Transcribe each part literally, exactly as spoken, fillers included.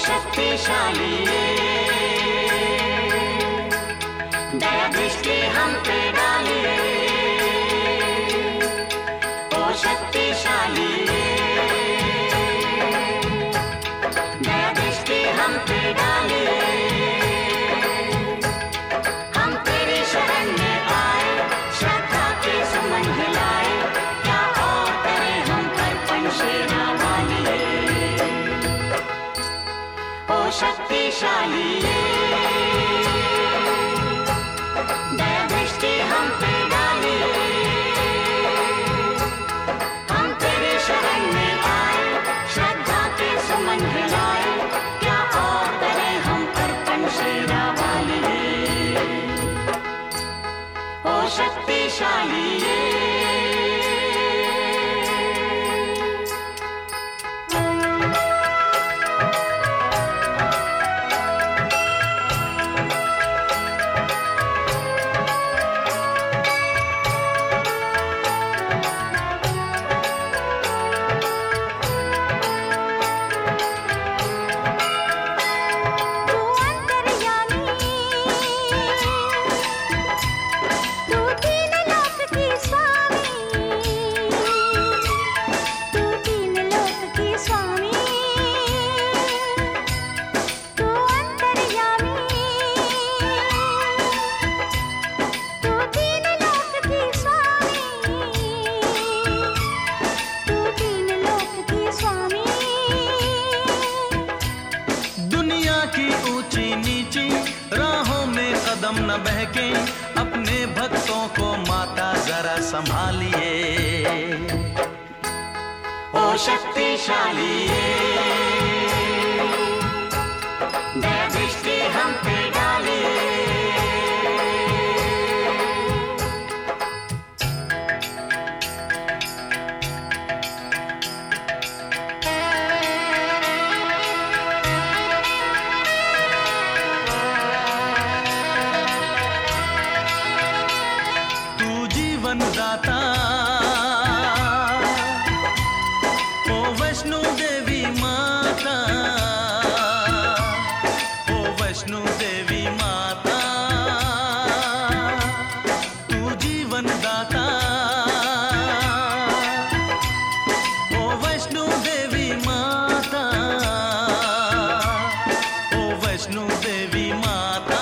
शक्तिशाली दया दृष्टि हम पे डालिए, ओ शक्तिशाली दया दृष्टि हम पे डालिए। हम तेरी शरण में आए, श्रद्धा के सुमन हिलाए, क्या और करें हम अर्पण शेरा वालिए, ओ शक्तिशाली दया दृष्टि हम पे डालिए। हम तेरी शरण में आए, श्रद्धा के सुमन हिलाए, क्या और करें हम अर्पण शेरा वालिए, ओ शक्तिशाली। कदम न बहके, अपने भक्तों को माता जरा संभालिए, ओ शक्तिशाली दया दृष्टि हम पे डालिए। दाता ओ वैष्णो देवी माता, ओ वैष्णो देवी माता, तू जीवन दाता, ओ वैष्णो देवी माता, ओ वैष्णो देवी माता।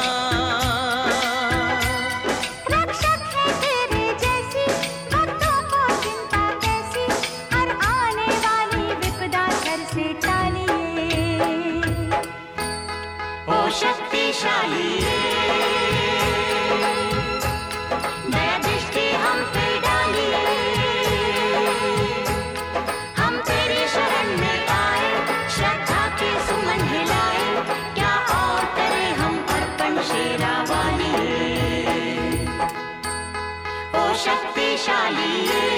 शक्तिशाली दया दृष्टि हम पे डालिए। हम तेरी शरण में आए, श्रद्धा के सुमन हिलाए, क्या और करें हम अर्पण शेरा वालिए, ओ शक्तिशाली।